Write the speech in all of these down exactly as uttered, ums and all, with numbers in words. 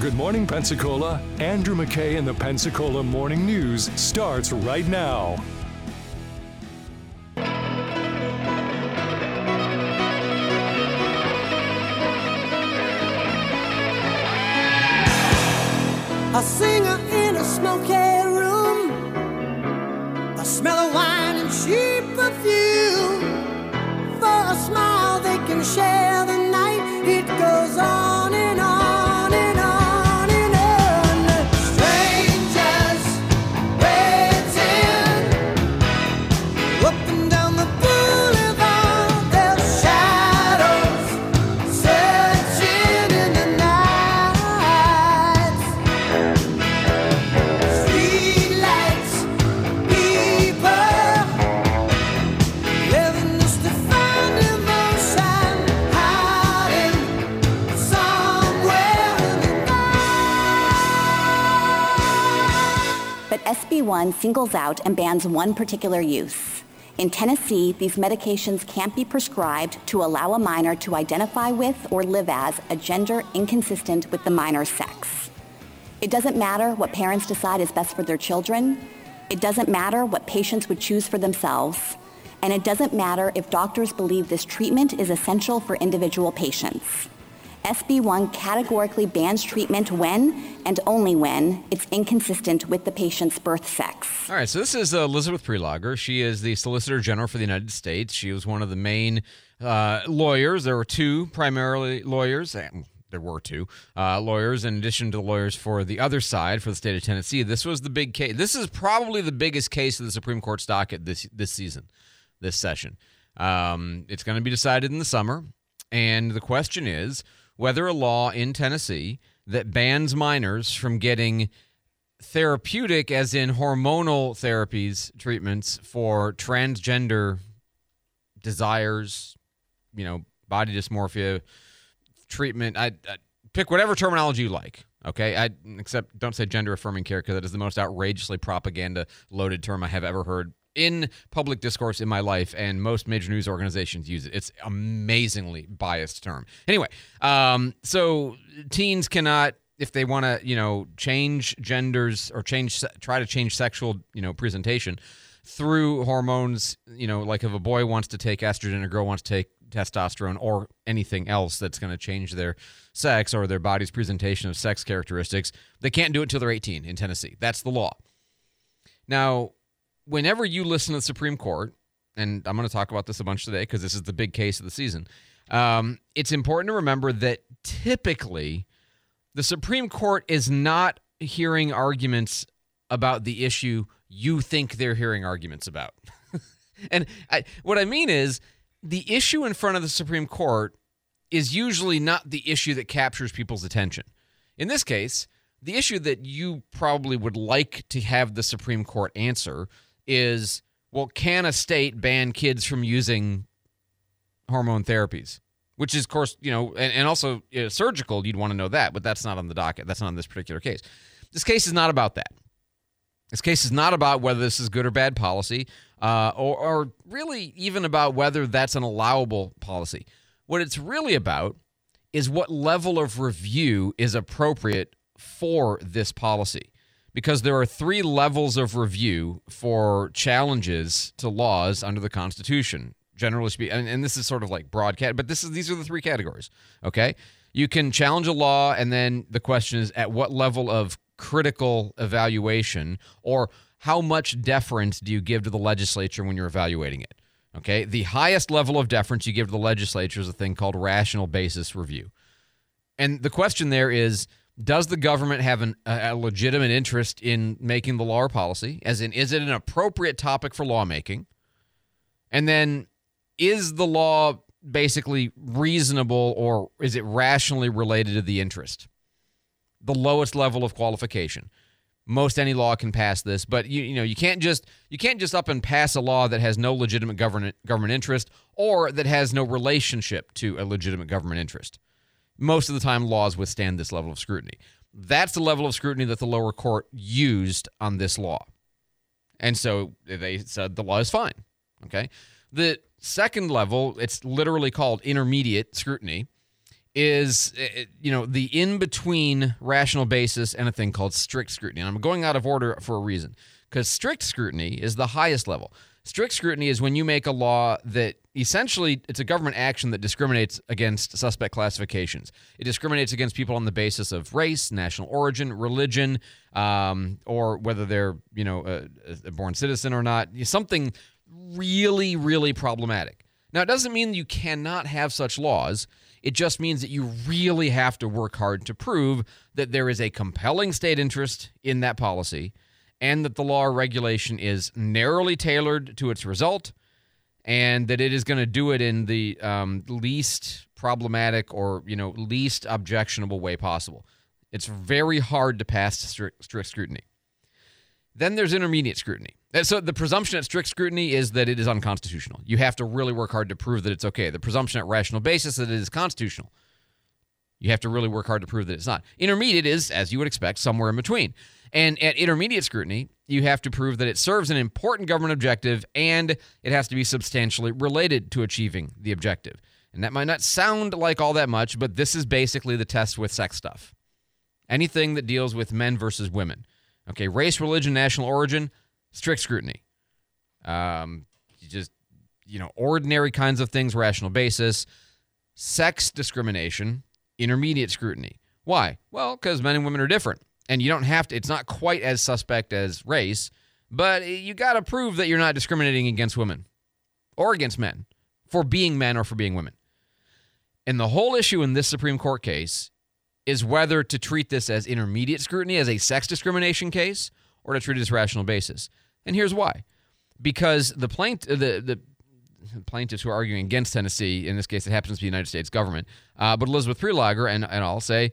Good Morning Pensacola. Andrew McKay and the Pensacola Morning News starts right now. A singer in a smoky room, a smell of wine and cheap perfume. For a smile they can share the night. It goes on and on and on and on. Strangers waiting up and down the boulevard. Their shadows searching in the night. Streetlights, people living just to find emotion, hiding somewhere in the night. But S B one singles out and bans one particular use. In Tennessee, these medications can't be prescribed to allow a minor to identify with or live as a gender inconsistent with the minor's sex. It doesn't matter what parents decide is best for their children. It doesn't matter what patients would choose for themselves. And it doesn't matter if doctors believe this treatment is essential for individual patients. S B one categorically bans treatment when, and only when, it's inconsistent with the patient's birth sex. All right, so this is uh, Elizabeth Prelager. She is the Solicitor General for the United States. She was one of the main uh, lawyers. There were two primarily lawyers. There were two uh, lawyers in addition to the lawyers for the other side, for the state of Tennessee. This was the big case. This is probably the biggest case of the Supreme Court's docket this this season, this session. Um, it's going to be decided in the summer, and the question is whether a law in Tennessee that bans minors from getting therapeutic, as in hormonal therapies, treatments for transgender desires, you know, body dysmorphia, treatment, I, I pick whatever terminology you like, okay? I except don't say gender-affirming care, because that is the most outrageously propaganda-loaded term I have ever heard in public discourse in my life, and most major news organizations use it. It's amazingly biased term. Anyway, um, so teens cannot, if they want to, you know, change genders or change, try to change sexual, you know, presentation through hormones, you know, like if a boy wants to take estrogen, a girl wants to take testosterone, or anything else that's going to change their sex or their body's presentation of sex characteristics, they can't do it until they're eighteen in Tennessee. That's the law. Now, whenever you listen to the Supreme Court, and I'm going to talk about this a bunch today because this is the big case of the season, um, it's important to remember that typically the Supreme Court is not hearing arguments about the issue you think they're hearing arguments about. And I, what I mean is, the issue in front of the Supreme Court is usually not the issue that captures people's attention. In this case, the issue that you probably would like to have the Supreme Court answer is, well, can a state ban kids from using hormone therapies? Which is, of course, you know, and, and also you know, surgical, you'd want to know that, but that's not on the docket. That's not on this particular case. This case is not about that. This case is not about whether this is good or bad policy, uh, or, or really even about whether that's an allowable policy. What it's really about is what level of review is appropriate for this policy. Because there are three levels of review for challenges to laws under the Constitution, generally speaking. And, and this is sort of like broad, cat, but this is these are the three categories, okay? You can challenge a law, and then the question is at what level of critical evaluation, or how much deference do you give to the legislature when you're evaluating it? Okay, the highest level of deference you give to the legislature is a thing called rational basis review. And the question there is, does the government have an, a legitimate interest in making the law or policy? As in, is it an appropriate topic for lawmaking? And then, is the law basically reasonable, or is it rationally related to the interest? The lowest level of qualification. Most any law can pass this, but you you know you can't just you can't just up and pass a law that has no legitimate government government interest, or that has no relationship to a legitimate government interest. Most of the time, laws withstand this level of scrutiny. That's the level of scrutiny that the lower court used on this law, and so they said the law is fine. Okay, the second level, it's literally called intermediate scrutiny, is, you know, the in-between rational basis and a thing called strict scrutiny. And I'm going out of order for a reason, because strict scrutiny is the highest level. Strict scrutiny is when you make a law that essentially it's a government action that discriminates against suspect classifications. It discriminates against people on the basis of race, national origin, religion, um, or whether they're, you know, a, a born citizen or not. Something really, really problematic. Now, it doesn't mean you cannot have such laws. It just means that you really have to work hard to prove that there is a compelling state interest in that policy and that the law or regulation is narrowly tailored to its result and that it is going to do it in the um, least problematic or, you know, least objectionable way possible. It's very hard to pass strict, strict scrutiny. Then there's intermediate scrutiny. So the presumption at strict scrutiny is that it is unconstitutional. You have to really work hard to prove that it's okay. The presumption at rational basis is that it is constitutional. You have to really work hard to prove that it's not. Intermediate is, as you would expect, somewhere in between. And at intermediate scrutiny, you have to prove that it serves an important government objective and it has to be substantially related to achieving the objective. And that might not sound like all that much, but this is basically the test with sex stuff. Anything that deals with men versus women. Okay, race, religion, national origin, strict scrutiny. Um, just, you know, ordinary kinds of things, rational basis. Sex discrimination, intermediate scrutiny. Why? Well, because men and women are different. And you don't have to, it's not quite as suspect as race, but you got to prove that you're not discriminating against women or against men for being men or for being women. And the whole issue in this Supreme Court case is whether to treat this as intermediate scrutiny, as a sex discrimination case, or to treat it as rational basis. And here's why. Because the, plaint- the, the plaintiffs who are arguing against Tennessee, in this case it happens to be the United States government, uh, but Elizabeth Prelogar and, and I'll say,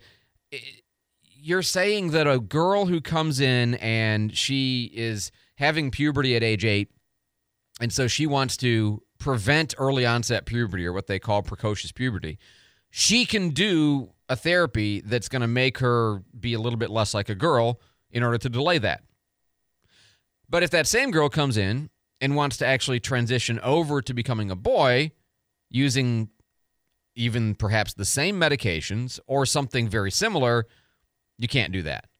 you're saying that a girl who comes in and she is having puberty at age eight, and so she wants to prevent early onset puberty, or what they call precocious puberty, she can do a therapy that's going to make her be a little bit less like a girl in order to delay that. But if that same girl comes in and wants to actually transition over to becoming a boy using even perhaps the same medications or something very similar, you can't do that.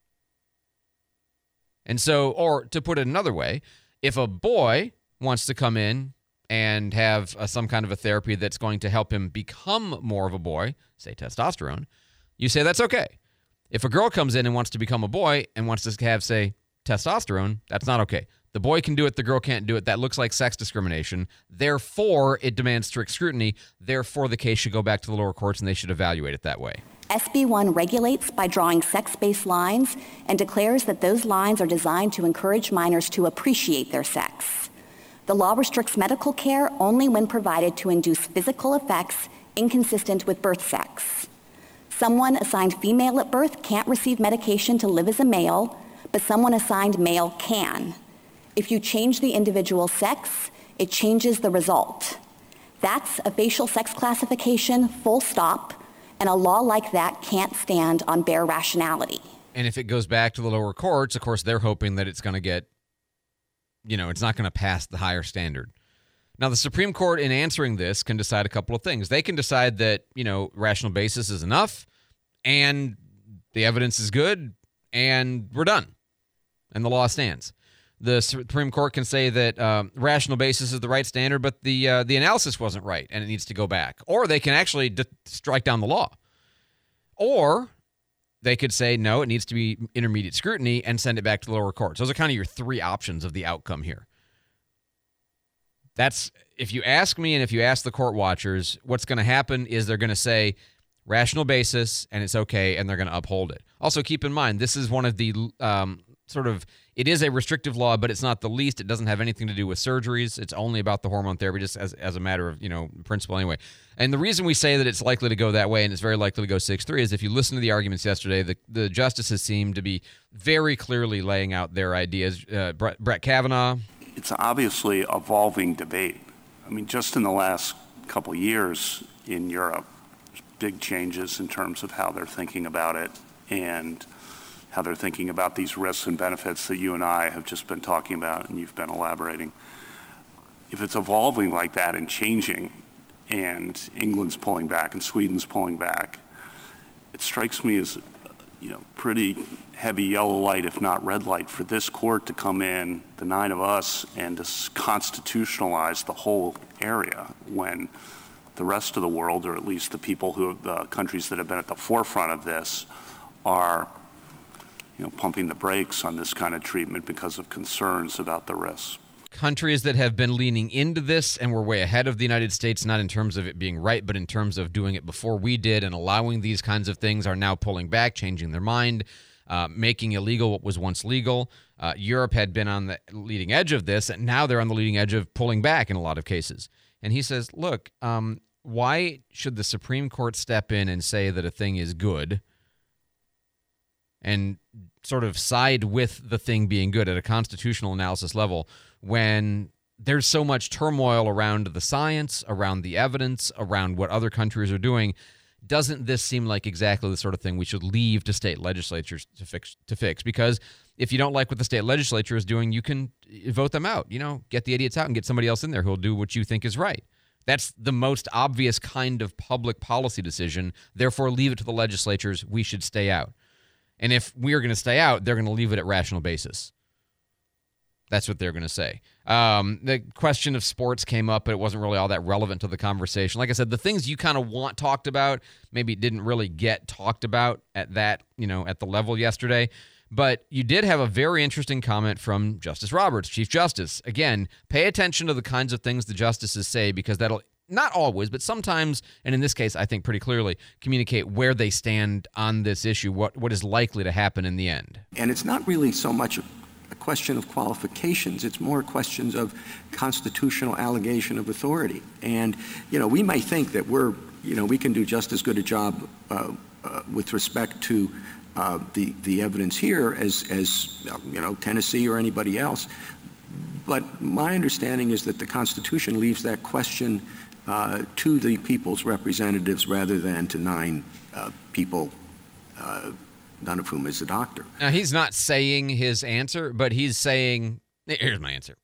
And so, or to put it another way, if a boy wants to come in and have uh, some kind of a therapy that's going to help him become more of a boy, say testosterone, you say that's okay. If a girl comes in and wants to become a boy and wants to have, say, testosterone, that's not okay. The boy can do it, the girl can't do it. That looks like sex discrimination. Therefore, it demands strict scrutiny. Therefore, the case should go back to the lower courts and they should evaluate it that way. S B one regulates by drawing sex-based lines and declares that those lines are designed to encourage minors to appreciate their sex. The law restricts medical care only when provided to induce physical effects inconsistent with birth sex. Someone assigned female at birth can't receive medication to live as a male, but someone assigned male can. If you change the individual's sex, it changes the result. That's a facial sex classification, full stop, and a law like that can't stand on bare rationality. And if it goes back to the lower courts, of course, they're hoping that it's going to get, you know, it's not going to pass the higher standard. Now, the Supreme Court, in answering this, can decide a couple of things. They can decide that, you know, rational basis is enough, and the evidence is good, and we're done, and the law stands. The Supreme Court can say that um, rational basis is the right standard, but the uh, the analysis wasn't right, and it needs to go back. Or they can actually d- strike down the law. Or they could say, no, it needs to be intermediate scrutiny and send it back to the lower courts. Those are kind of your three options of the outcome here. That's, if you ask me and if you ask the court watchers, what's going to happen is they're going to say rational basis and it's okay, and they're going to uphold it. Also, keep in mind, this is one of the um, sort of, it is a restrictive law, but it's not the least. It doesn't have anything to do with surgeries. It's only about the hormone therapy, just as, as a matter of, you know, principle anyway. And the reason we say that it's likely to go that way and it's very likely to go six three is if you listen to the arguments yesterday, the, the justices seem to be very clearly laying out their ideas. Uh, Brett, Brett Kavanaugh. It's obviously evolving debate. I mean, just in the last couple of years in Europe, there's big changes in terms of how they're thinking about it and how they're thinking about these risks and benefits that you and I have just been talking about and you've been elaborating. If it's evolving like that and changing, and England's pulling back and Sweden's pulling back, it strikes me as, you know, pretty heavy yellow light, if not red light, for this court to come in, the nine of us, and to constitutionalize the whole area when the rest of the world, or at least the people who, the countries that have been at the forefront of this, are, you know, pumping the brakes on this kind of treatment because of concerns about the risks. Countries that have been leaning into this and were way ahead of the United States, not in terms of it being right, but in terms of doing it before we did and allowing these kinds of things, are now pulling back, changing their mind, uh, making illegal what was once legal. Uh, Europe had been on the leading edge of this, and now they're on the leading edge of pulling back in a lot of cases. And he says, look, um, why should the Supreme Court step in and say that a thing is good and sort of side with the thing being good at a constitutional analysis level when there's so much turmoil around the science, around the evidence, around what other countries are doing? Doesn't this seem like exactly the sort of thing we should leave to state legislatures to fix? To fix? Because if you don't like what the state legislature is doing, you can vote them out. You know, get the idiots out and get somebody else in there who'll do what you think is right. That's the most obvious kind of public policy decision. Therefore, leave it to the legislatures. We should stay out. And if we are going to stay out, they're going to leave it at rational basis. That's what they're going to say. Um, the question of sports came up, but it wasn't really all that relevant to the conversation. Like I said, the things you kind of want talked about maybe didn't really get talked about at that, you know, at the level yesterday. But you did have a very interesting comment from Justice Roberts, Chief Justice. Again, pay attention to the kinds of things the justices say, because that'll not always, but sometimes, and in this case, I think pretty clearly, communicate where they stand on this issue, what what is likely to happen in the end. And it's not really so much a, a question of qualifications. It's more questions of constitutional allegation of authority. And, you know, we may think that we're, you know, we can do just as good a job uh, uh, with respect to uh, the, the evidence here as, as, you know, Tennessee or anybody else. But my understanding is that the Constitution leaves that question Uh, to the people's representatives rather than to nine uh, people, uh, none of whom is a doctor. Now, he's not saying his answer, but he's saying, here's my answer.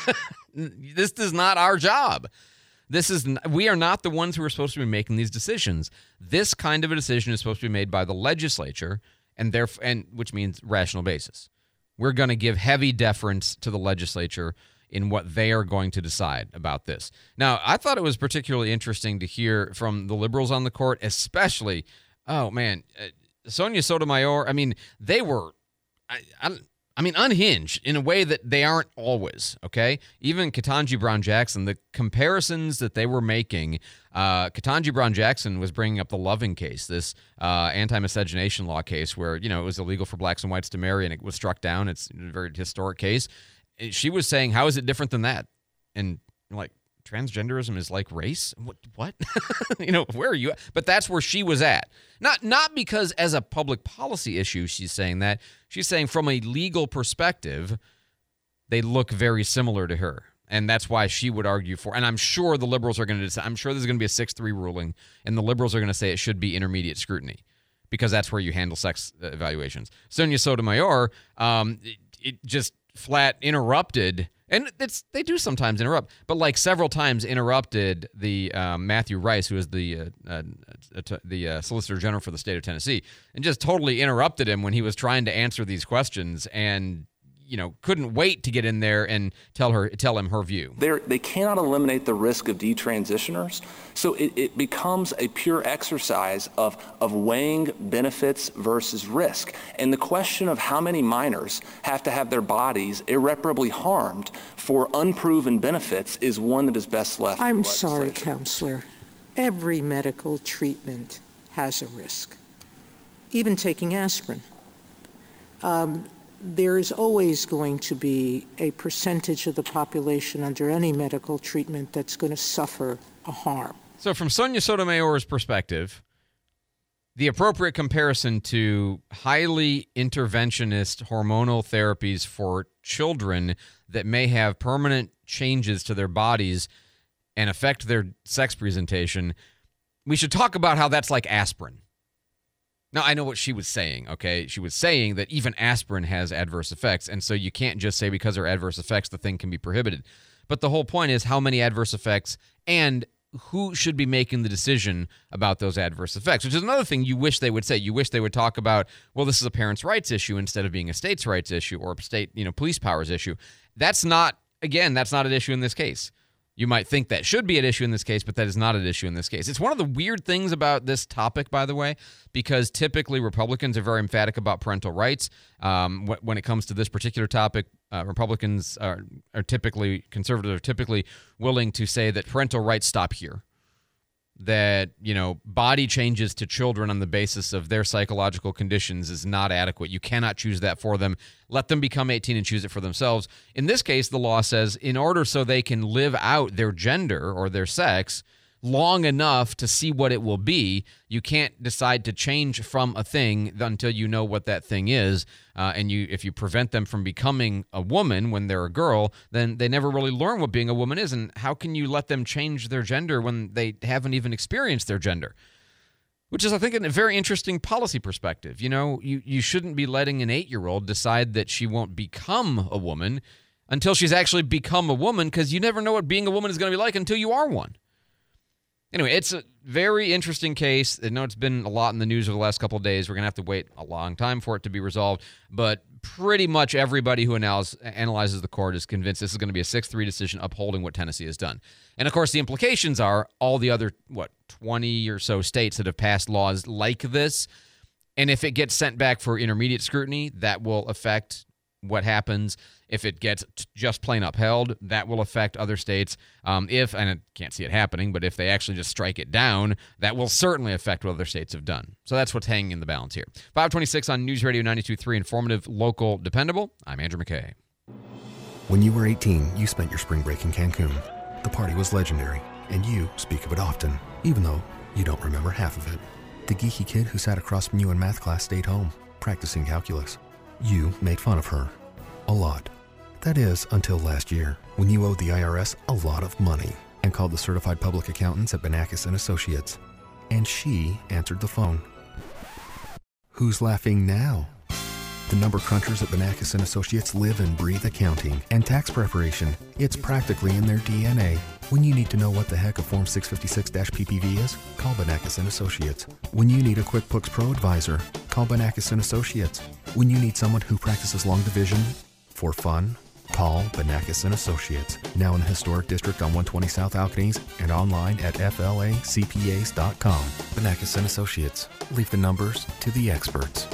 This is not our job. This is we are not the ones who are supposed to be making these decisions. This kind of a decision is supposed to be made by the legislature, and therefore, and which means rational basis. We're going to give heavy deference to the legislature in what they are going to decide about this. Now, I thought it was particularly interesting to hear from the liberals on the court, especially, oh man, uh, Sonia Sotomayor. I mean, they were, I, I, I mean, unhinged in a way that they aren't always, okay? Even Ketanji Brown Jackson, the comparisons that they were making, uh, Ketanji Brown Jackson was bringing up the Loving case, this uh, anti-miscegenation law case where, you know, it was illegal for blacks and whites to marry and it was struck down. It's a very historic case. She was saying, how is it different than that? And like, transgenderism is like race? What? What? You know, where are you at? But that's where she was at. Not not because as a public policy issue she's saying that. She's saying from a legal perspective, they look very similar to her. And that's why she would argue for, and I'm sure the liberals are going to decide, I'm sure there's going to be a six three ruling, and the liberals are going to say it should be intermediate scrutiny because that's where you handle sex evaluations. Sonia Sotomayor, um, it, it just flat interrupted, and it's they do sometimes interrupt, but like several times interrupted the um, Matthew Rice, who is the uh, uh, uh, the uh, Solicitor General for the state of Tennessee, and just totally interrupted him when he was trying to answer these questions, and you know couldn't wait to get in there and tell her tell him her view. They're, they cannot eliminate the risk of detransitioners, so it, it becomes a pure exercise of of weighing benefits versus risk. And the question of how many minors have to have their bodies irreparably harmed for unproven benefits is one that is best left. I'm sorry, Counselor. Every medical treatment has a risk, even taking aspirin. Um, There is always going to be a percentage of the population under any medical treatment that's going to suffer a harm. So from Sonia Sotomayor's perspective, the appropriate comparison to highly interventionist hormonal therapies for children that may have permanent changes to their bodies and affect their sex presentation, we should talk about how that's like aspirin. Now, I know what she was saying, okay? She was saying that even aspirin has adverse effects, and so you can't just say because there are adverse effects, the thing can be prohibited. But the whole point is how many adverse effects and who should be making the decision about those adverse effects, which is another thing you wish they would say. You wish they would talk about, well, this is a parents' rights issue instead of being a states' rights issue or a state, you know, police powers issue. That's not, again, that's not an issue in this case. You might think that should be an issue in this case, but that is not an issue in this case. It's one of the weird things about this topic, by the way, because typically Republicans are very emphatic about parental rights. Um, wh- when it comes to this particular topic, uh, Republicans are, are typically, conservatives are typically willing to say that parental rights stop here. That, you know, body changes to children on the basis of their psychological conditions is not adequate. You cannot choose that for them. Let them become eighteen and choose it for themselves. In this case, the law says in order so they can live out their gender or their sex long enough to see what it will be, you can't decide to change from a thing until you know what that thing is. Uh, and you, if you prevent them from becoming a woman when they're a girl, then they never really learn what being a woman is. And how can you let them change their gender when they haven't even experienced their gender? Which is, I think, a very interesting policy perspective. You know, you, you shouldn't be letting an eight-year-old decide that she won't become a woman until she's actually become a woman, because you never know what being a woman is going to be like until you are one. Anyway, it's a very interesting case. I know it's been a lot in the news over the last couple of days. We're going to have to wait a long time for it to be resolved. But pretty much everybody who analyze, analyzes the court is convinced this is going to be a six three decision upholding what Tennessee has done. And, of course, the implications are all the other, what, twenty or so states that have passed laws like this. And if it gets sent back for intermediate scrutiny, that will affect what happens. If it gets just plain upheld, that will affect other states. Um, if, and I can't see it happening, but if they actually just strike it down, that will certainly affect what other states have done. So that's what's hanging in the balance here. five twenty-six on News Radio ninety-two point three, informative, local, dependable. I'm Andrew McKay. When you were eighteen, you spent your spring break in Cancun. The party was legendary, and you speak of it often, even though you don't remember half of it. The geeky kid who sat across from you in math class stayed home, practicing calculus. You made fun of her. A lot. That is, until last year, when you owed the I R S a lot of money and called the certified public accountants at Banakis and Associates. And she answered the phone. Who's laughing now? The number crunchers at Banakis and Associates live and breathe accounting and tax preparation. It's practically in their D N A. When you need to know what the heck a Form six fifty-six P P V is, call Banakis and Associates. When you need a QuickBooks Pro advisor, call Banakis and Associates. When you need someone who practices long division for fun, call Banakis and Associates. Now in the historic district on one twenty South Alcanese and online at F L A C P As dot com. Banakis and Associates. Leave the numbers to the experts.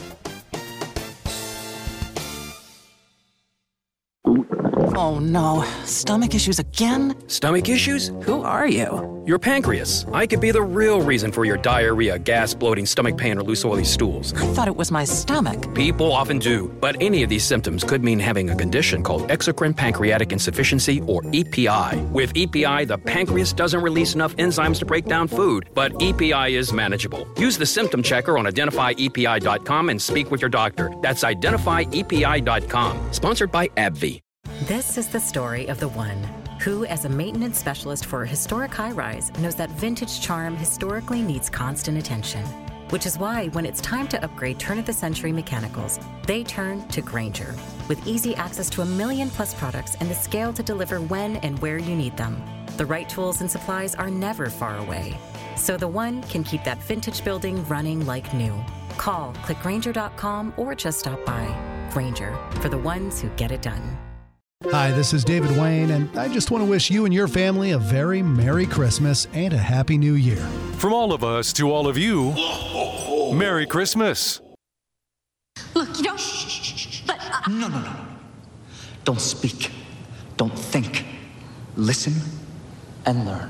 Oh no, stomach issues again? Stomach issues? Who are you? Your pancreas. I could be the real reason for your diarrhea, gas, bloating, stomach pain, or loose oily stools. I thought it was my stomach. People often do, but any of these symptoms could mean having a condition called exocrine pancreatic insufficiency, or E P I. With E P I, the pancreas doesn't release enough enzymes to break down food, but E P I is manageable. Use the symptom checker on identify E P I dot com and speak with your doctor. That's identify E P I dot com. Sponsored by AbbVie. This is the story of the one who, as a maintenance specialist for a historic high-rise, knows that vintage charm historically needs constant attention. Which is why, when it's time to upgrade turn-of-the-century mechanicals, they turn to Grainger. With easy access to a million-plus products and the scale to deliver when and where you need them, the right tools and supplies are never far away. So the one can keep that vintage building running like new. Call, click Grainger dot com, or just stop by. Grainger, for the ones who get it done. Hi, this is David Wayne, and I just want to wish you and your family a very Merry Christmas and a Happy New Year. From all of us to all of you, Merry Christmas. Look, you know, but... Uh, no, no, no, no. Don't speak. Don't think. Listen and learn.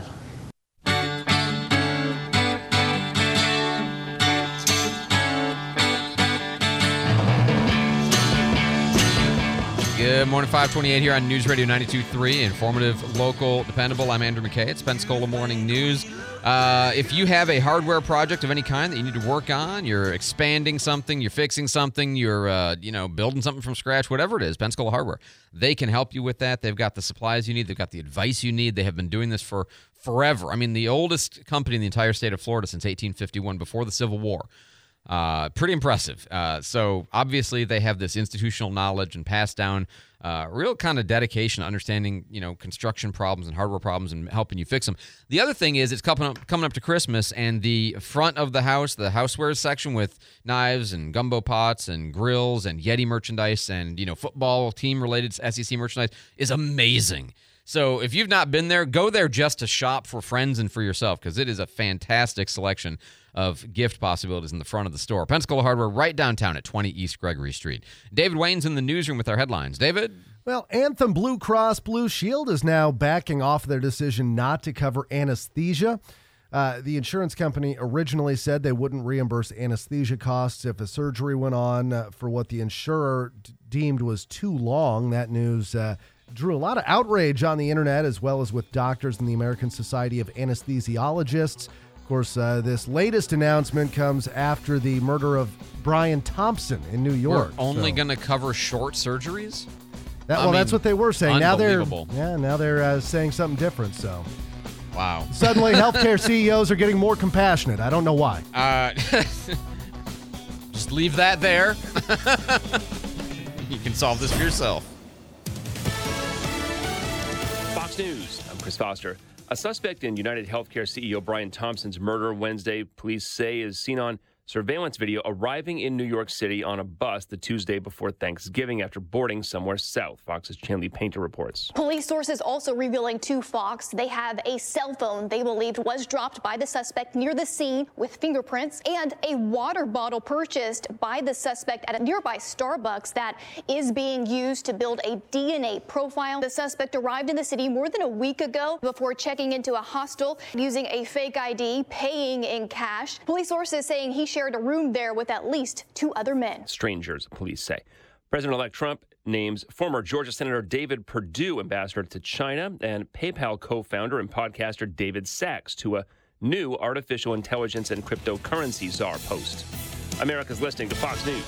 Good morning, five twenty-eight here on News Radio ninety-two point three, informative, local, dependable. I'm Andrew McKay. It's Pensacola Morning News. Uh, if you have a hardware project of any kind that you need to work on, you're expanding something, you're fixing something, you're uh, you know building something from scratch, whatever it is, Pensacola Hardware, they can help you with that. They've got the supplies you need. They've got the advice you need. They have been doing this for forever. I mean, the oldest company in the entire state of Florida since eighteen fifty-one, before the Civil War. Uh, pretty impressive. Uh, so obviously they have this institutional knowledge and passed down uh, real kind of dedication to understanding, you know, construction problems and hardware problems and helping you fix them. The other thing is it's coming up, coming up to Christmas, and the front of the house, the housewares section with knives and gumbo pots and grills and Yeti merchandise and, you know, football team-related S E C merchandise is amazing. So if you've not been there, go there just to shop for friends and for yourself, because it is a fantastic selection of gift possibilities in the front of the store. Pensacola Hardware, right downtown at twenty East Gregory Street. David Wayne's in the newsroom with our headlines. David? Well, Anthem Blue Cross Blue Shield is now backing off their decision not to cover anesthesia. Uh, the insurance company originally said they wouldn't reimburse anesthesia costs if a surgery went on uh, for what the insurer d- deemed was too long. That news uh, drew a lot of outrage on the internet, as well as with doctors in the American Society of Anesthesiologists. Of course, uh, this latest announcement comes after the murder of Brian Thompson in New York. We're only so. going to cover short surgeries? That, well, I mean, that's what they were saying. Now they're unbelievable. yeah, now they're uh, saying something different. So, wow. Suddenly, healthcare C E Os are getting more compassionate. I don't know why. Uh, just leave that there. You can solve this for yourself. Fox News. I'm Chris Foster. A suspect in United Healthcare C E O Brian Thompson's murder Wednesday, police say, is seen on surveillance video arriving in New York City on a bus the Tuesday before Thanksgiving after boarding somewhere south. Fox's Chandler Painter reports. Police sources also revealing to Fox they have a cell phone they believed was dropped by the suspect near the scene with fingerprints, and a water bottle purchased by the suspect at a nearby Starbucks that is being used to build a D N A profile. The suspect arrived in the city more than a week ago before checking into a hostel using a fake I D, paying in cash. Police sources saying he shared a room there with at least two other men. Strangers, police say. President-elect Trump names former Georgia Senator David Perdue ambassador to China and PayPal co-founder and podcaster David Sachs to a new artificial intelligence and cryptocurrency czar post. America's listening to Fox News.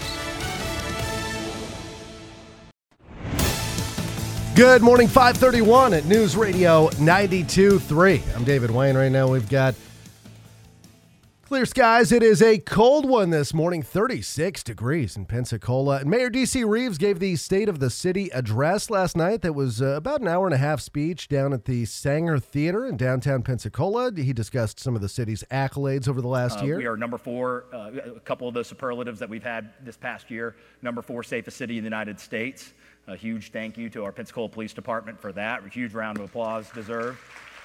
Good morning, five thirty-one at News Radio ninety-two point three. I'm David Wayne. Right now we've got clear skies. It is a cold one this morning, thirty-six degrees in Pensacola. And Mayor D C Reeves gave the State of the City address last night that was uh, about an hour and a half speech down at the Sanger Theater in downtown Pensacola. He discussed some of the city's accolades over the last uh, year. We are number four, uh, a couple of the superlatives that we've had this past year, number four safest city in the United States. A huge thank you to our Pensacola Police Department for that. A huge round of applause deserved.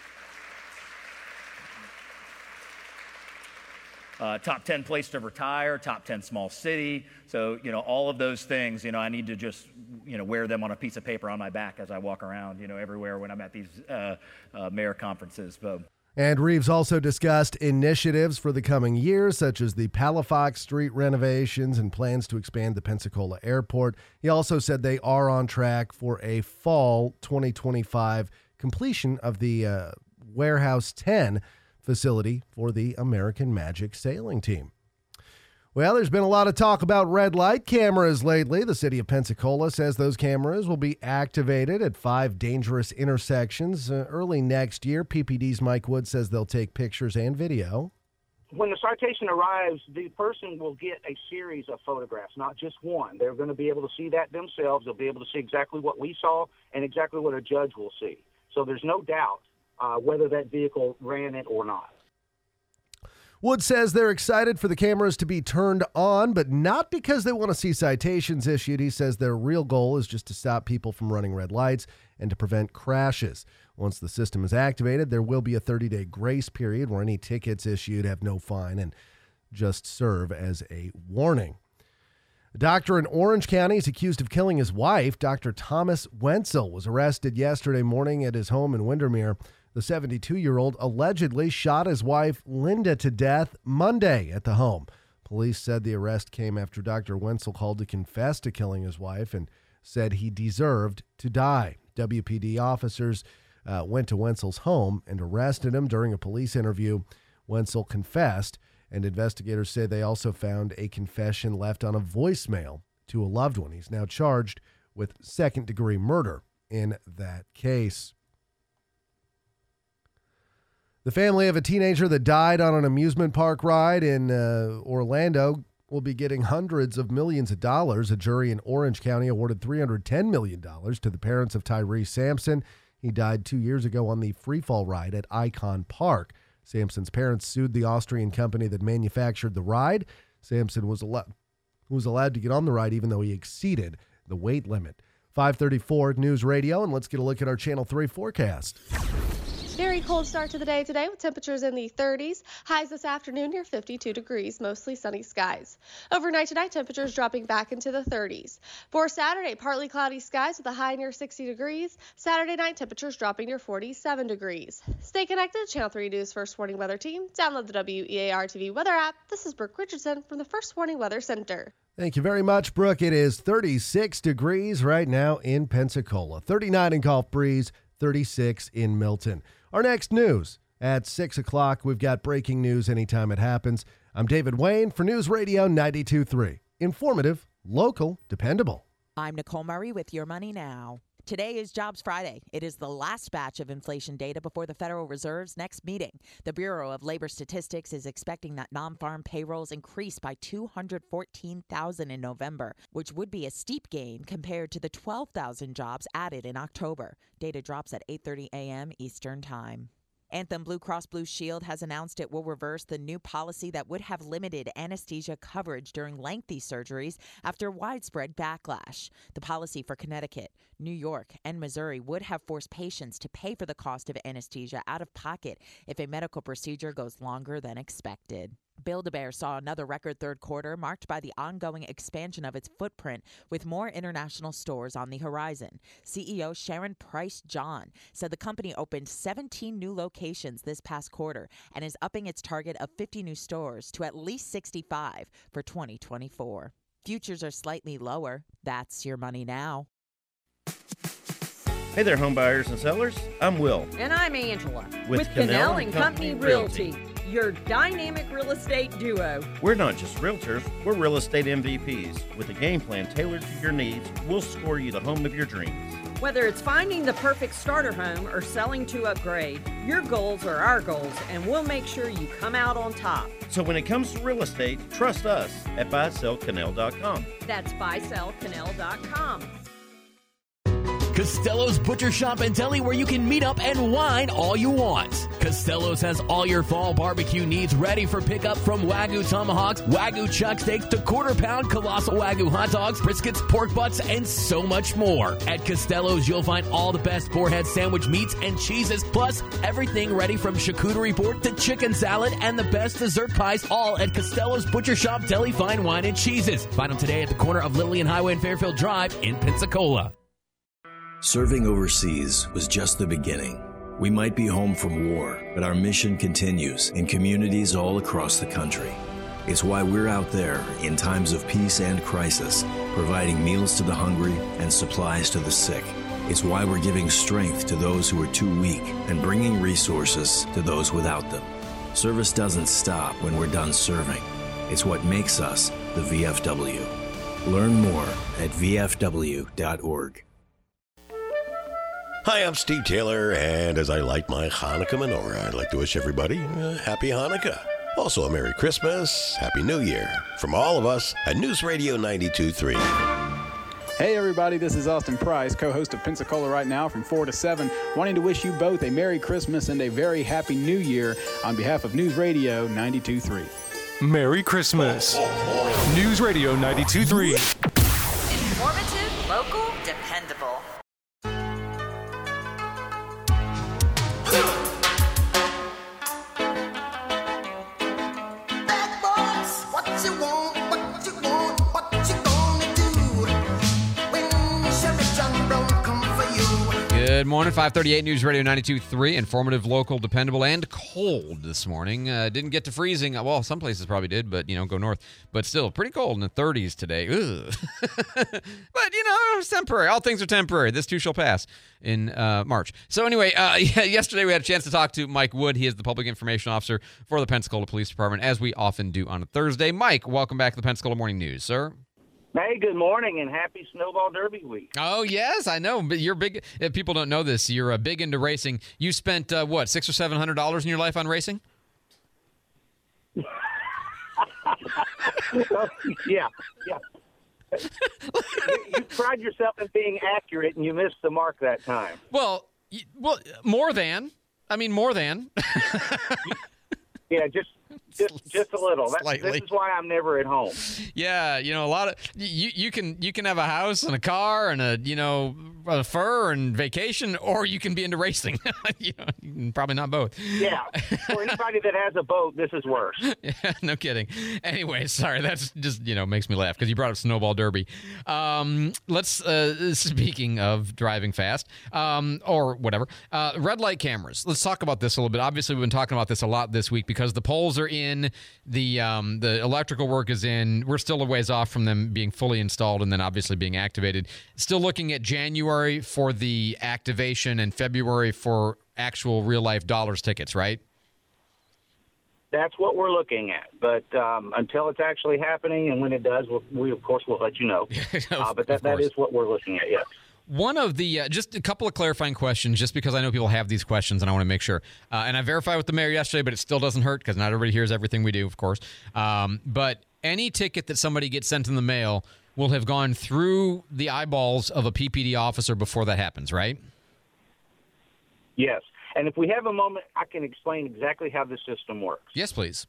Uh, top ten place to retire, top ten small city. So, you know, all of those things, you know, I need to just, you know, wear them on a piece of paper on my back as I walk around, you know, everywhere when I'm at these uh, uh, mayor conferences. So. And Reeves also discussed initiatives for the coming years, such as the Palafox Street renovations and plans to expand the Pensacola Airport. He also said they are on track for a fall twenty twenty-five completion of the uh, Warehouse ten facility for the American Magic sailing team. Well, there's been a lot of talk about red light cameras lately. The city of Pensacola says those cameras will be activated at five dangerous intersections uh, early next year. P P D's Mike Wood says they'll take pictures and video. When the citation arrives, the person will get a series of photographs, not just one. They're going to be able to see that themselves. They'll be able to see exactly what we saw and exactly what a judge will see. So there's no doubt uh, whether that vehicle ran it or not. Wood says they're excited for the cameras to be turned on, but not because they want to see citations issued. He says their real goal is just to stop people from running red lights and to prevent crashes. Once the system is activated, there will be a thirty-day grace period where any tickets issued have no fine and just serve as a warning. A doctor in Orange County is accused of killing his wife. Doctor Thomas Wenzel was arrested yesterday morning at his home in Windermere. The seventy-two-year-old allegedly shot his wife, Linda, to death Monday at the home. Police said the arrest came after Doctor Wenzel called to confess to killing his wife and said he deserved to die. W P D officers uh, went to Wenzel's home and arrested him during a police interview. Wenzel confessed, and investigators say they also found a confession left on a voicemail to a loved one. He's now charged with second-degree murder in that case. The family of a teenager that died on an amusement park ride in uh, Orlando will be getting hundreds of millions of dollars. A jury in Orange County awarded three hundred ten million dollars to the parents of Tyrese Sampson. He died two years ago on the freefall ride at Icon Park. Sampson's parents sued the Austrian company that manufactured the ride. Sampson was allowed, was allowed to get on the ride even though he exceeded the weight limit. five thirty-four News Radio, and let's get a look at our Channel three forecast. Very cold start to the day today with temperatures in the thirties. Highs this afternoon near fifty-two degrees, mostly sunny skies. Overnight tonight, temperatures dropping back into the thirties. For Saturday, partly cloudy skies with a high near sixty degrees. Saturday night, temperatures dropping near forty-seven degrees. Stay connected to Channel three News First Warning Weather Team. Download the W E A R T V weather app. This is Brooke Richardson from the First Warning Weather Center. Thank you very much, Brooke. It is thirty-six degrees right now in Pensacola, thirty-nine in Gulf Breeze, thirty-six in Milton. Our next news at six o'clock. We've got breaking news anytime it happens. I'm David Wayne for News Radio ninety-two point three. Informative, local, dependable. I'm Nicole Murray with Your Money Now. Today is Jobs Friday. It is the last batch of inflation data before the Federal Reserve's next meeting. The Bureau of Labor Statistics is expecting that non-farm payrolls increase by two hundred fourteen thousand in November, which would be a steep gain compared to the twelve thousand jobs added in October. Data drops at eight thirty a.m. Eastern Time. Anthem Blue Cross Blue Shield has announced it will reverse the new policy that would have limited anesthesia coverage during lengthy surgeries after widespread backlash. The policy for Connecticut, New York, and Missouri would have forced patients to pay for the cost of anesthesia out of pocket if a medical procedure goes longer than expected. Build-A-Bear saw another record third quarter marked by the ongoing expansion of its footprint with more international stores on the horizon. C E O Sharon Price John said the company opened seventeen new locations this past quarter and is upping its target of fifty new stores to at least sixty-five for twenty twenty-four. Futures are slightly lower. That's Your Money Now. Hey there, home buyers and sellers. I'm Will. And I'm Angela. With, With Cannell Cannell and and Company Company Realty, your dynamic real estate duo. We're not just realtors, we're real estate M V Ps. With a game plan tailored to your needs, we'll score you the home of your dreams. Whether it's finding the perfect starter home or selling to upgrade, your goals are our goals, and we'll make sure you come out on top. So when it comes to real estate, trust us at buy sell cannell dot com. That's buy sell cannell dot com. Costello's Butcher Shop and Deli, where you can meet up and wine all you want. Costello's has all your fall barbecue needs ready for pickup, from Wagyu tomahawks, Wagyu chuck steaks, to quarter pound colossal Wagyu hot dogs, briskets, pork butts, and so much more. At Costello's, you'll find all the best boarhead sandwich meats and cheeses, plus everything ready from charcuterie board to chicken salad and the best dessert pies, all at Costello's Butcher Shop Deli Fine Wine and Cheeses. Find them today at the corner of Lillian Highway and Fairfield Drive in Pensacola. Serving overseas was just the beginning. We might be home from war, but our mission continues in communities all across the country. It's why we're out there in times of peace and crisis, providing meals to the hungry and supplies to the sick. It's why we're giving strength to those who are too weak and bringing resources to those without them. Service doesn't stop when we're done serving. It's what makes us the V F W. Learn more at V F W dot org. Hi, I'm Steve Taylor, and as I light my Hanukkah menorah, I'd like to wish everybody a happy Hanukkah. Also, a Merry Christmas, Happy New Year, from all of us at News Radio ninety-two point three. Hey everybody, this is Austin Price, co-host of Pensacola Right Now from four to seven, wanting to wish you both a Merry Christmas and a very Happy New Year on behalf of News Radio ninety-two point three. Merry Christmas. News Radio ninety-two point three. Informative, local, dependable. Good morning, five thirty-eight News Radio ninety-two point three. Informative, local, dependable, and cold this morning. Uh, didn't get to freezing. Well, some places probably did, but, you know, go north. But still, pretty cold in the thirties today. Ugh. But, you know, it's temporary. All things are temporary. This too shall pass in uh, March. So anyway, uh, yesterday we had a chance to talk to Mike Wood. He is the Public Information Officer for the Pensacola Police Department, as we often do on a Thursday. Mike, welcome back to the Pensacola Morning News, sir. Hey, good morning and happy Snowball Derby week. Oh, yes, I know. But you're big. If people don't know this, you're uh, big into racing. You spent, uh, what, six or seven hundred dollars in your life on racing? So, yeah, yeah. you, you pride yourself in being accurate, and you missed the mark that time. Well, y- well, more than. I mean, more than. Yeah, just just just a little. That, Slightly. this is why I'm never at home. Yeah, you know, a lot of you you can you can have a house and a car and a you know a fur and vacation, or you can be into racing. you know, probably not both. Yeah, for anybody that has a boat, this is worse. Yeah, no kidding. Anyway, sorry, that's just you know makes me laugh because you brought up snowball derby. Um, let's uh, speaking of driving fast, um, or whatever, uh, red light cameras. Let's talk about this a little bit. Obviously, we've been talking about this a lot this week because the poles are in, the um, the electrical work is in. We're still a ways off from them being fully installed and then obviously being activated. Still looking at January for the activation and February for actual real life dollars tickets, right? That's what we're looking at. But um, until it's actually happening, and when it does, we'll, we of course will let you know. uh, but that, that is what we're looking at. Yes. One of the, uh, just a couple of clarifying questions, just because I know people have these questions and I want to make sure. Uh, and I verified with the mayor yesterday, but it still doesn't hurt because not everybody hears everything we do, of course. Um, but any ticket that somebody gets sent in the mail will have gone through the eyeballs of a P P D officer before that happens, right? Yes. And if we have a moment, I can explain exactly how the system works. Yes, please.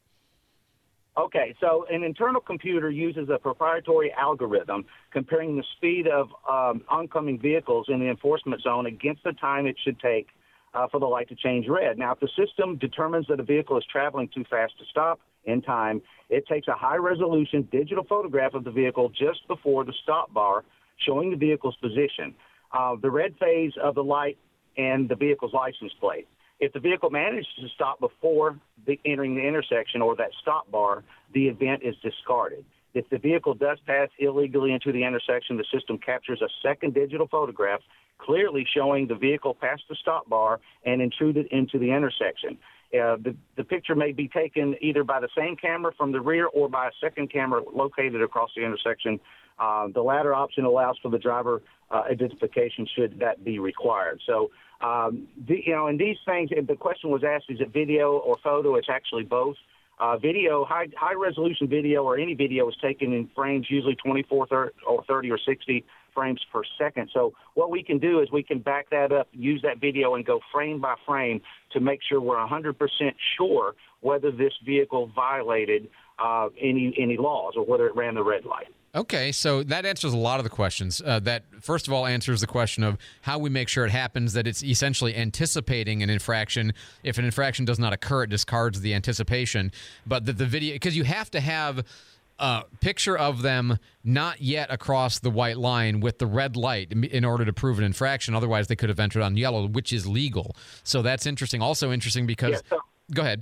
Okay, so an internal computer uses a proprietary algorithm comparing the speed of um, oncoming vehicles in the enforcement zone against the time it should take uh, for the light to change red. Now, if the system determines that a vehicle is traveling too fast to stop in time, it takes a high-resolution digital photograph of the vehicle just before the stop bar, showing the vehicle's position, uh, the red phase of the light, and the vehicle's license plate. If the vehicle manages to stop before the, entering the intersection or that stop bar, the event is discarded. If the vehicle does pass illegally into the intersection, the system captures a second digital photograph clearly showing the vehicle past the stop bar and intruded into the intersection. Uh, the, the picture may be taken either by the same camera from the rear or by a second camera located across the intersection. Uh, the latter option allows for the driver uh, identification should that be required. So, um, the, you know, in these things, if the question was asked, is it video or photo? It's actually both. Uh, video, high, high resolution video or any video is taken in frames, usually twenty-four or thirty or sixty frames per second. So what we can do is we can back that up, use that video, and go frame by frame to make sure we're one hundred percent sure whether this vehicle violated uh, any any laws or whether it ran the red light. Okay, so that answers a lot of the questions. Uh, that, first of all, answers the question of how we make sure it happens, that it's essentially anticipating an infraction. If an infraction does not occur, it discards the anticipation. But that the video, because you have to have a picture of them not yet across the white line with the red light in order to prove an infraction. Otherwise, they could have entered on yellow, which is legal. So that's interesting. Also interesting because... Yeah, so- go ahead.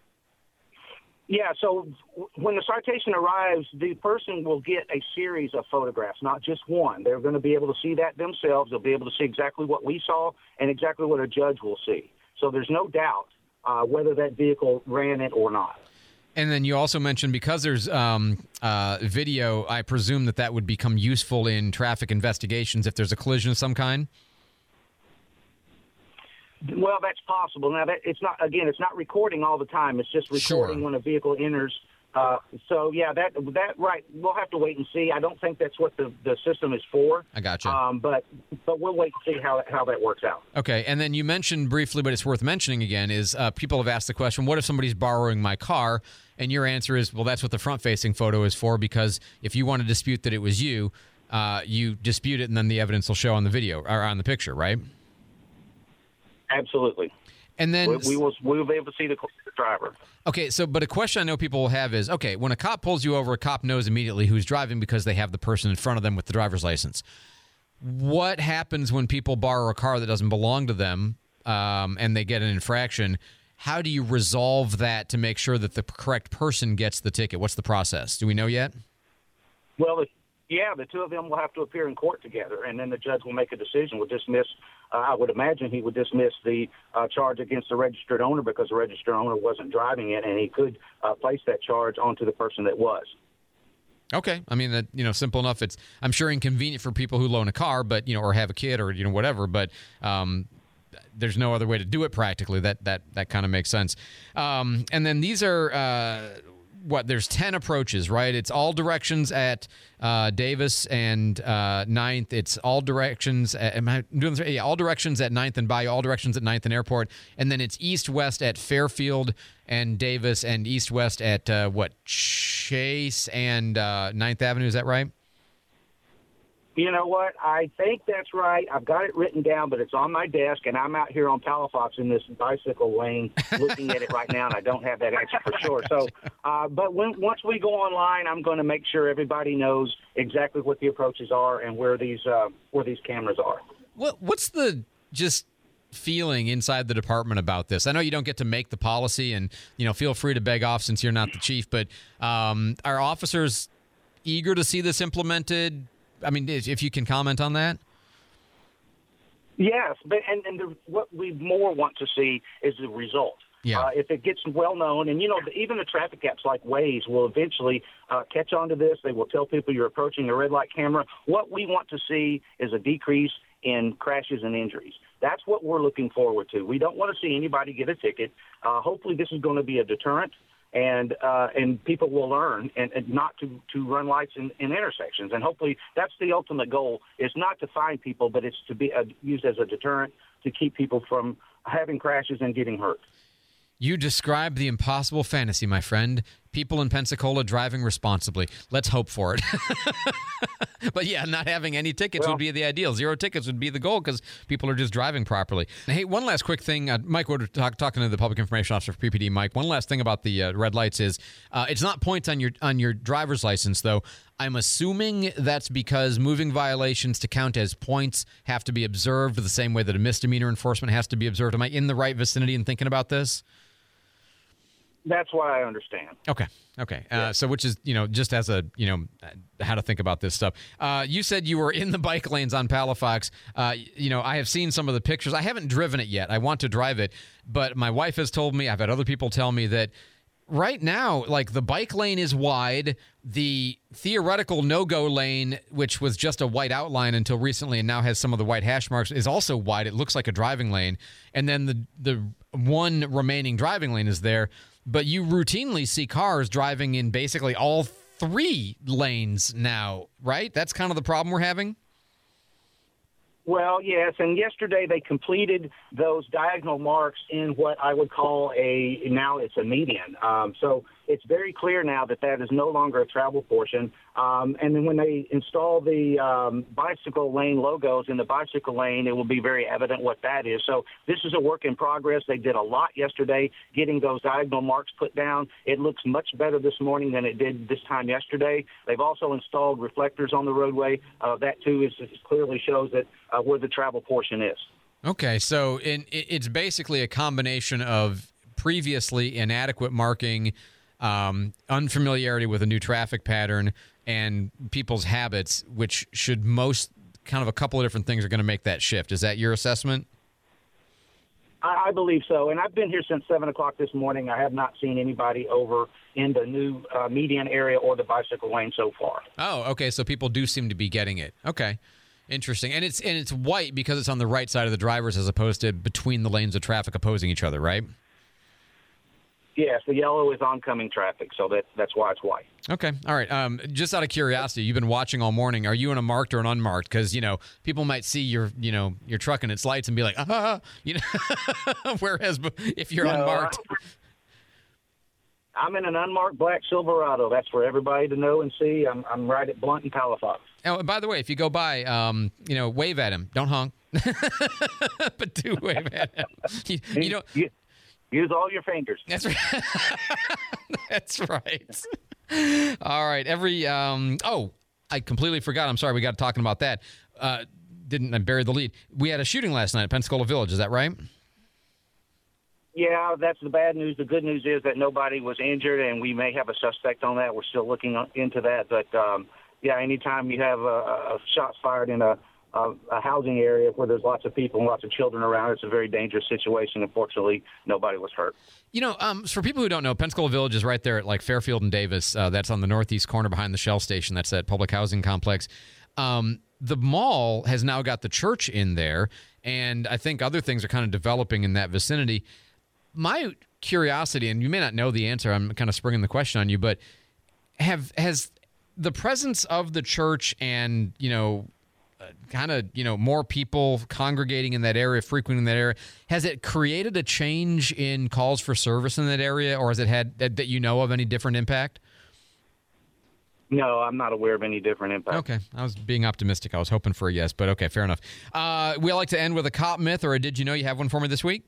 Yeah, so when the citation arrives, the person will get a series of photographs, not just one. They're going to be able to see that themselves. They'll be able to see exactly what we saw and exactly what a judge will see. So there's no doubt uh, whether that vehicle ran it or not. And then you also mentioned because there's um, uh, video, I presume that that would become useful in traffic investigations if there's a collision of some kind? Well, that's possible. Now, that it's not, again, it's not recording all the time. It's just recording Sure. when a vehicle enters. Uh, so, yeah, that, that right, we'll have to wait and see. I don't think that's what the, the system is for. I gotcha. Um, but but we'll wait and see how, how that works out. Okay, and then you mentioned briefly, but it's worth mentioning again, is uh, people have asked the question, what if somebody's borrowing my car? And your answer is, well, that's what the front-facing photo is for, because if you want to dispute that it was you, uh, you dispute it, and then the evidence will show on the video, or on the picture, right? Absolutely. And then we, we will we will be able to see the driver. Okay, so but a question I know people will have is, okay, when a cop pulls you over, a cop knows immediately who's driving because they have the person in front of them with the driver's license. What happens when people borrow a car that doesn't belong to them um, and they get an infraction? How do you resolve that to make sure that the correct person gets the ticket? What's the process? Do we know yet? Well, the, yeah, the two of them will have to appear in court together, and then the judge will make a decision. Will dismiss. Uh, I would imagine he would dismiss the uh, charge against the registered owner because the registered owner wasn't driving it, and he could uh, place that charge onto the person that was. Okay, I mean that you know, simple enough. It's I'm sure inconvenient for people who loan a car, but you know, or have a kid, or you know, whatever. But um, there's no other way to do it practically. That that that kind of makes sense. Um, and then these are. Uh, what, there's ten approaches, right? It's all directions at uh, Davis and uh, ninth. It's all directions at, am I doing this right? Yeah, all directions at ninth and Bayou, all directions at ninth and Airport. And then it's east-west at Fairfield and Davis, and east-west at, uh, what, Chase and uh, ninth Avenue. Is that right? You know what? I think that's right. I've got it written down, but it's on my desk, and I'm out here on Palafox in this bicycle lane looking at it right now, and I don't have that answer for sure. So, uh, but when, once we go online, I'm going to make sure everybody knows exactly what the approaches are and where these uh, where these cameras are. What What's the just feeling inside the department about this? I know you don't get to make the policy, and you know, feel free to beg off since you're not the chief. But um, are officers eager to see this implemented? I mean, if you can comment on that. Yes, but and, and the, what we more want to see is the result. Yeah. Uh, if it gets well known, and you know, even the traffic apps like Waze will eventually uh, catch on to this. They will tell people you're approaching a red light camera. What we want to see is a decrease in crashes and injuries. That's what we're looking forward to. We don't want to see anybody get a ticket. Uh, hopefully, this is going to be a deterrent. And uh, and people will learn and, and not to, to run lights in, in intersections. And hopefully that's the ultimate goal, is not to find people, but it's to be uh, used as a deterrent to keep people from having crashes and getting hurt. You described the impossible fantasy, my friend. People in Pensacola driving responsibly. Let's hope for it. But yeah, not having any tickets well, would be the ideal. Zero tickets would be the goal because people are just driving properly. Hey, one last quick thing. Uh, Mike, we're talk, talking to the Public Information Officer for P P D, Mike. One last thing about the uh, red lights is uh, it's not points on your on your driver's license, though. I'm assuming that's because moving violations to count as points have to be observed the same way that a misdemeanor enforcement has to be observed. Am I in the right vicinity in thinking about this? That's what I understand. Okay. Okay. Uh, so which is, you know, just as a, you know, how to think about this stuff. Uh, you said you were in the bike lanes on Palafox. Uh, you know, I have seen some of the pictures. I haven't driven it yet. I want to drive it. But my wife has told me, I've had other people tell me that right now, like, the bike lane is wide. The theoretical no-go lane, which was just a white outline until recently and now has some of the white hash marks, is also wide. It looks like a driving lane. And then the the one remaining driving lane is there. But you routinely see cars driving in basically all three lanes now, right? That's kind of the problem we're having? Well, yes, and yesterday they completed those diagonal marks in what I would call a, now it's a median. Um, so it's very clear now that that is no longer a travel portion. Um, and then when they install the um, bicycle lane logos in the bicycle lane, it will be very evident what that is. So this is a work in progress. They did a lot yesterday getting those diagonal marks put down. It looks much better this morning than it did this time yesterday. They've also installed reflectors on the roadway. Uh, that, too, is, is clearly shows that uh, where the travel portion is. Okay, so in, it's basically a combination of previously inadequate marking, um, unfamiliarity with a new traffic pattern, and people's habits, which should most kind of a couple of different things are going to make that shift. Is that your assessment? I, I believe so. And I've been here since seven o'clock this morning. I have not seen anybody over in the new uh, median area or the bicycle lane so far. Oh, okay. So people do seem to be getting it. Okay. Interesting. And it's and it's white because it's on the right side of the drivers as opposed to between the lanes of traffic opposing each other, right? Yes, the yellow is oncoming traffic, so that, that's why it's white. Okay. All right. Um, just out of curiosity, you've been watching all morning. Are you in a marked or an unmarked? Because, you know, people might see your, you know, your truck and its lights and be like, ah, you know, whereas if you're no, unmarked. I'm in an unmarked black Silverado. That's for everybody to know and see. I'm I'm right at Blunt and Palafox. Oh, and by the way, if you go by, um, you know, wave at him. Don't honk, but do wave at him. You, you don't. You, use all your fingers. That's right. That's right. All right. Every. Um, oh, I completely forgot. I'm sorry. We got talking about that. Uh, didn't I buried the lead? We had a shooting last night at Pensacola Village. Is that right? Yeah, that's the bad news. The good news is that nobody was injured, and we may have a suspect on that. We're still looking into that. But, um, yeah, anytime you have a, a shots fired in a, a, a housing area where there's lots of people and lots of children around, it's a very dangerous situation. Unfortunately, nobody was hurt. You know, um, for people who don't know, Pensacola Village is right there at, like, Fairfield and Davis. Uh, that's on the northeast corner behind the Shell station. That's that public housing complex. Um, the mall has now got the church in there, and I think other things are kind of developing in that vicinity. My curiosity, and you may not know the answer. I'm kind of springing the question on you, but have has the presence of the church and, you know, uh, kind of, you know, more people congregating in that area, frequenting that area, has it created a change in calls for service in that area, or has it had, that, that you know of, any different impact? No, I'm not aware of any different impact. Okay. I was being optimistic. I was hoping for a yes, but okay, fair enough. Uh, we like to end with a cop myth or a did you know. You have one for me this week?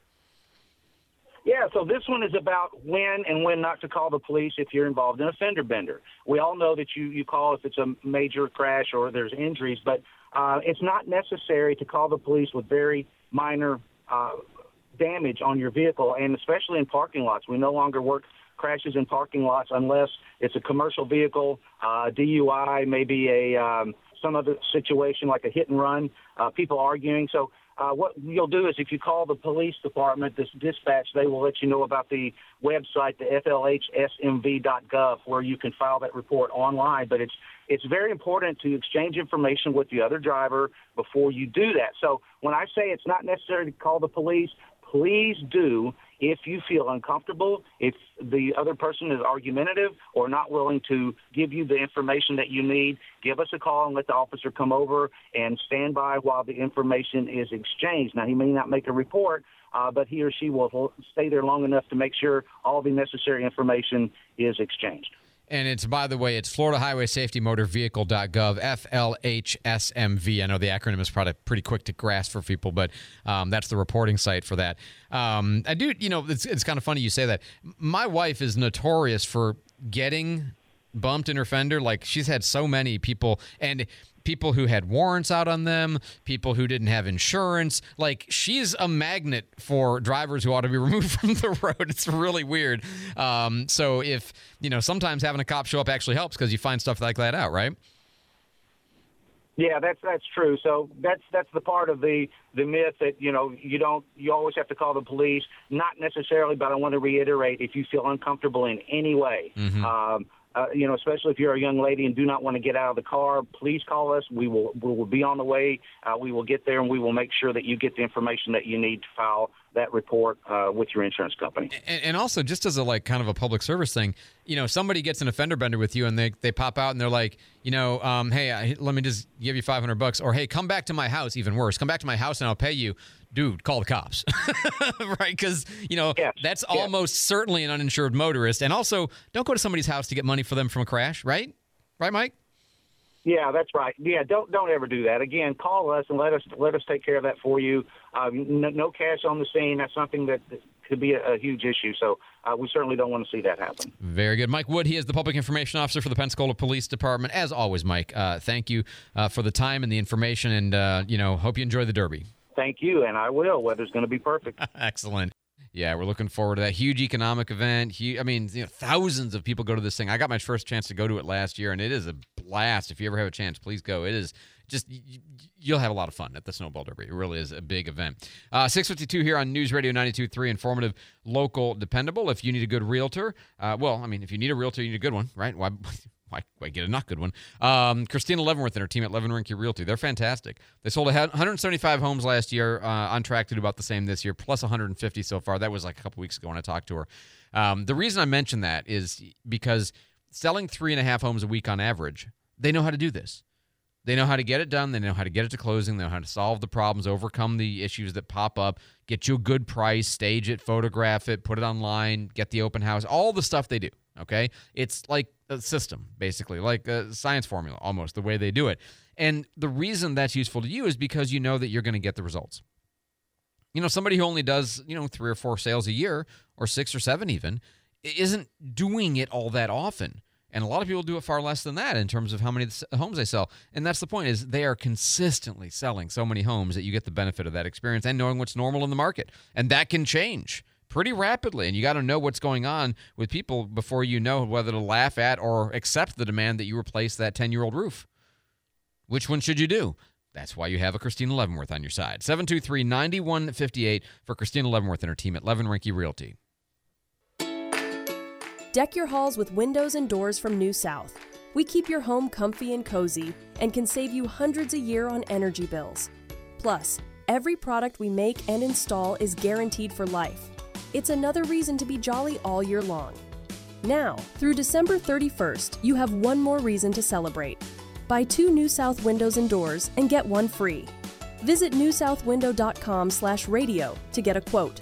Yeah, so this one is about when and when not to call the police if you're involved in a fender bender. We all know that you, you call if it's a major crash or there's injuries, but uh, it's not necessary to call the police with very minor uh, damage on your vehicle, and especially in parking lots. We no longer work crashes in parking lots unless it's a commercial vehicle, uh, D U I, maybe a um, some other situation like a hit and run, uh, people arguing. So uh, what you'll do is if you call the police department, this dispatch, they will let you know about the website, the F L H S M V dot gov, where you can file that report online. But it's it's very important to exchange information with the other driver before you do that. So when I say it's not necessary to call the police, please do if you feel uncomfortable, if the other person is argumentative or not willing to give you the information that you need, give us a call and let the officer come over and stand by while the information is exchanged. Now, he may not make a report, uh, but he or she will stay there long enough to make sure all the necessary information is exchanged. And it's, by the way, it's Florida Highway Safety Motor Vehicle dot gov, F L H S M V. I know the acronym is probably pretty quick to grasp for people, but um, that's the reporting site for that. Um, I do, you know, it's, it's kind of funny you say that. My wife is notorious for getting bumped in her fender. Like, she's had so many people, and people who had warrants out on them, people who didn't have insurance. Like, she's a magnet for drivers who ought to be removed from the road. It's really weird. Um, so if, you know, sometimes having a cop show up actually helps because you find stuff like that out, right? Yeah, that's that's true. So that's that's the part of the, the myth that, you know, you don't you always have to call the police. Not necessarily, but I want to reiterate, if you feel uncomfortable in any way, Mm-hmm. um, Uh, you know, especially if you're a young lady and do not want to get out of the car, please call us. We will we will be on the way. Uh, we will get there, and we will make sure that you get the information that you need to file that report uh, with your insurance company. And, and also, just as a like kind of a public service thing, you know, somebody gets an offender bender with you, and they they pop out and they're like, you know, um, hey, I, let me just give you five hundred bucks, or hey, come back to my house. Even worse, come back to my house and I'll pay you. Dude, call the cops, right? Because, you know, yes. that's yes. almost certainly an uninsured motorist. And also, don't go to somebody's house to get money for them from a crash, right? Right, Mike? Yeah, that's right. Yeah, don't don't ever do that. Again, call us and let us let us take care of that for you. Um, no, no cash on the scene. That's something that, that could be a, a huge issue. So uh, we certainly don't want to see that happen. Very good. Mike Wood, he is the Public Information Officer for the Pensacola Police Department. As always, Mike, uh, thank you uh, for the time and the information, and, uh, you know, hope you enjoy the Derby. Thank you, and I will. Weather's going to be perfect. Excellent. Yeah, we're looking forward to that huge economic event. Huge, I mean, you know, thousands of people go to this thing. I got my first chance to go to it last year, and it is a blast. If you ever have a chance, please go. It is just, you'll have a lot of fun at the Snowball Derby. It really is a big event. Uh, six fifty-two here on News Radio ninety-two point three, informative, local, dependable. If you need a good realtor, uh, well, I mean, if you need a realtor, you need a good one, right? Why? Why, why get a not good one? Um, Christina Leavenworth and her team at Leavenworth Realty, they're fantastic. They sold one hundred seventy-five homes last year, uh, on track to do about the same this year, plus one hundred fifty so far. That was like a couple weeks ago when I talked to her. Um, the reason I mention that is because selling three and a half homes a week on average, they know how to do this. They know how to get it done. They know how to get it to closing. They know how to solve the problems, overcome the issues that pop up, get you a good price, stage it, photograph it, put it online, get the open house, all the stuff they do. Okay, it's like a system, basically, like a science formula, almost, the way they do it. And the reason that's useful to you is because you know that you're going to get the results. You know, somebody who only does, you know, three or four sales a year, or six or seven even, isn't doing it all that often. And a lot of people do it far less than that in terms of how many homes they sell. And that's the point, is they are consistently selling so many homes that you get the benefit of that experience and knowing what's normal in the market. And that can change pretty rapidly, and you got to know what's going on with people before you know whether to laugh at or accept the demand that you replace that ten-year-old roof. Which one should you do? That's why you have a Christina Leavenworth on your side. seven two three, nine one five eight for Christina Leavenworth and her team at Leavenworth Realty. Deck your halls with windows and doors from New South. We keep your home comfy and cozy and can save you hundreds a year on energy bills. Plus, every product we make and install is guaranteed for life. It's another reason to be jolly all year long. Now, through December thirty-first, you have one more reason to celebrate. Buy two New South windows and doors and get one free. Visit new south window dot com slash radio to get a quote.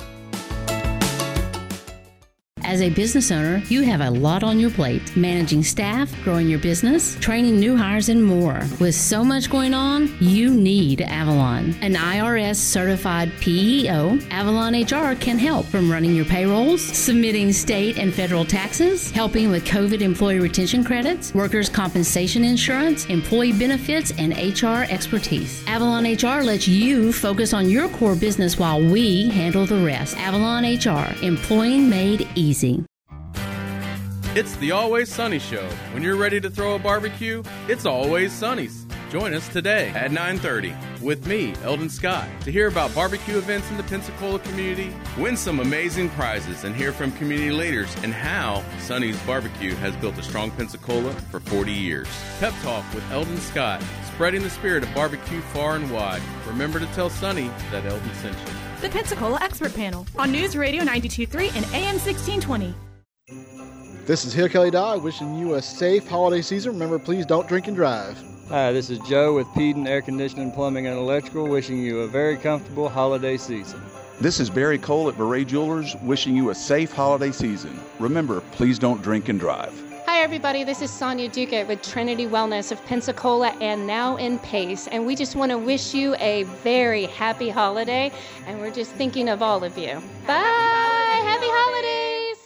As a business owner, you have a lot on your plate. Managing staff, growing your business, training new hires, and more. With so much going on, you need Avalon. An I R S-certified P E O, Avalon H R can help from running your payrolls, submitting state and federal taxes, helping with COVID employee retention credits, workers' compensation insurance, employee benefits, and H R expertise. Avalon H R lets you focus on your core business while we handle the rest. Avalon H R, employing made easy. It's the Always Sunny Show. When you're ready to throw a barbecue, it's Always Sunny's. Join us today at nine thirty with me, Eldon Scott, to hear about barbecue events in the Pensacola community, win some amazing prizes, and hear from community leaders and how Sunny's Barbecue has built a strong Pensacola for forty years. Pep Talk with Eldon Scott, spreading the spirit of barbecue far and wide. Remember to tell Sunny that Eldon sent you. The Pensacola Expert Panel on News Radio ninety-two point three and A M sixteen twenty. This is Hill Kelly Dye wishing you a safe holiday season. Remember, please don't drink and drive. Hi, this is Joe with Peden Air Conditioning, Plumbing, and Electrical, wishing you a very comfortable holiday season. This is Barry Cole at Beret Jewelers, wishing you a safe holiday season. Remember, please don't drink and drive. Hi, everybody. This is Sonia Duquette with Trinity Wellness of Pensacola and now in Pace. And we just want to wish you a very happy holiday. And we're just thinking of all of you. Bye. Happy holidays.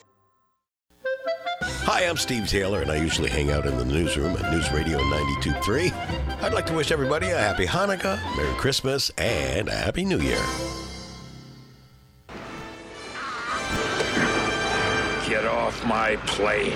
Hi, I'm Steve Taylor, and I usually hang out in the newsroom at News Radio ninety-two point three. I'd like to wish everybody a happy Hanukkah, Merry Christmas, and a Happy New Year. Get off my plane.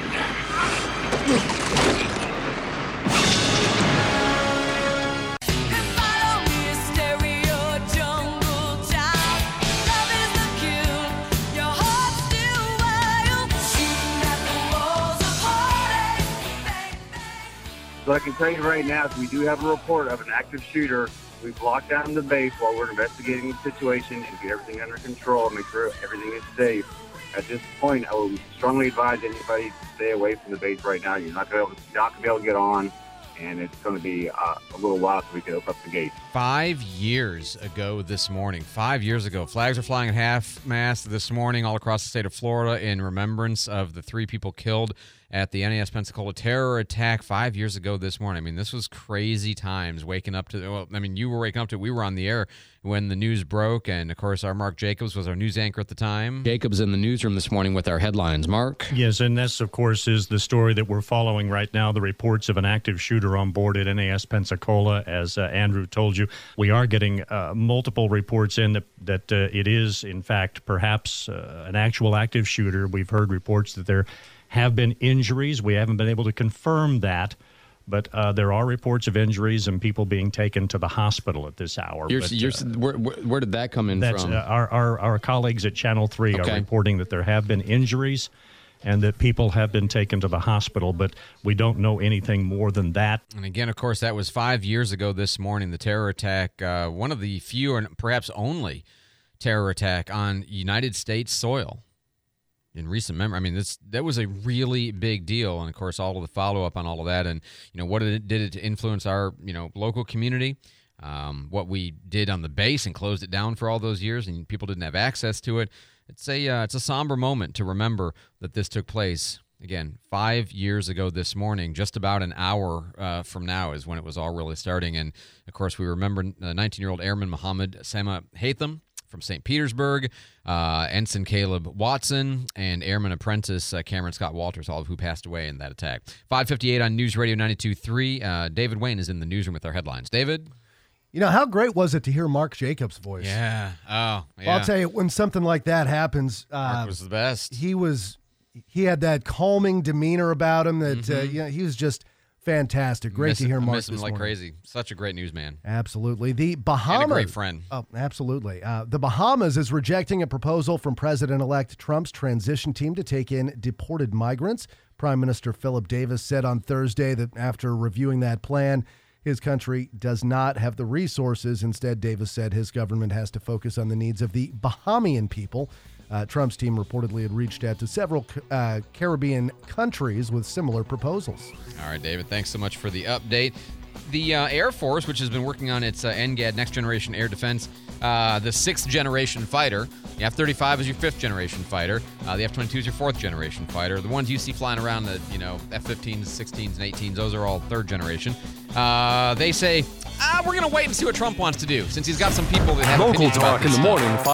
So I can tell you right now, we do have a report of an active shooter. We've locked down the base while we're investigating the situation and get everything under control and make sure everything is safe. At this point, I would strongly advise anybody to stay away from the base right now. You're not going to not gonna be able to get on, and it's going to be uh, a little while so we can open up the gate. Five years ago this morning, five years ago, flags are flying at half-mast this morning all across the state of Florida in remembrance of the three people killed at the N A S Pensacola terror attack five years ago this morning. I mean, this was crazy times waking up to, well, I mean, you were waking up to it. We were on the air when the news broke, and, of course, our Mark Jacobs was our news anchor at the time. Jacobs in the newsroom this morning with our headlines. Mark? Yes, and this, of course, is the story that we're following right now, the reports of an active shooter on board at N A S Pensacola. As uh, Andrew told you, we are getting uh, multiple reports in that, that uh, it is, in fact, perhaps uh, an actual active shooter. We've heard reports that there have been injuries. We haven't been able to confirm that, but uh, there are reports of injuries and people being taken to the hospital at this hour. You're, but, you're, uh, where, where did that come in that's, from? Uh, our, our, our colleagues at Channel three okay. are reporting that there have been injuries and that people have been taken to the hospital, but we don't know anything more than that. And again, of course, that was five years ago this morning, the terror attack, uh, one of the few and perhaps only terror attack on United States soil. In recent memory, I mean, this that was a really big deal, and of course, all of the follow-up on all of that, and you know, what did it did it to influence our you know local community, um, what we did on the base and closed it down for all those years, and people didn't have access to it. It's a uh, it's a somber moment to remember that this took place again five years ago this morning. Just about an hour uh, from now is when it was all really starting, and of course, we remember nineteen-year-old Airman Muhammad Sama Haitham from Saint Petersburg, uh, Ensign Caleb Watson, and Airman Apprentice uh, Cameron Scott Walters, all of who passed away in that attack. five fifty-eight on News Radio ninety-two point three. Uh, David Wayne is in the newsroom with our headlines. David? You know, how great was it to hear Mark Jacobs' voice? Yeah. Oh, yeah. Well, I'll tell you, when something like that happens, uh, Mark was the best. He was, he had that calming demeanor about him that, mm-hmm. uh, you know, he was just fantastic. Great miss to hear him, Mark miss him this like morning. crazy. Such a great newsman. Absolutely. The Bahamas. And a great friend. Oh, absolutely. Uh, the Bahamas is rejecting a proposal from President-elect Trump's transition team to take in deported migrants. Prime Minister Philip Davis said on Thursday that after reviewing that plan, his country does not have the resources. Instead, Davis said his government has to focus on the needs of the Bahamian people. Uh, Trump's team reportedly had reached out to several uh, Caribbean countries with similar proposals. All right, David, thanks so much for the update. The uh, Air Force, which has been working on its uh, N G A D, Next Generation Air Defense, uh, the sixth generation fighter. The F thirty-five is your fifth generation fighter. Uh, the F twenty-two is your fourth generation fighter. The ones you see flying around, the you know F fifteens, sixteens, and eighteens, those are all third generation. Uh, they say, ah, we're going to wait and see what Trump wants to do, since he's got some people that have Local opinions about talk in this the stuff. morning.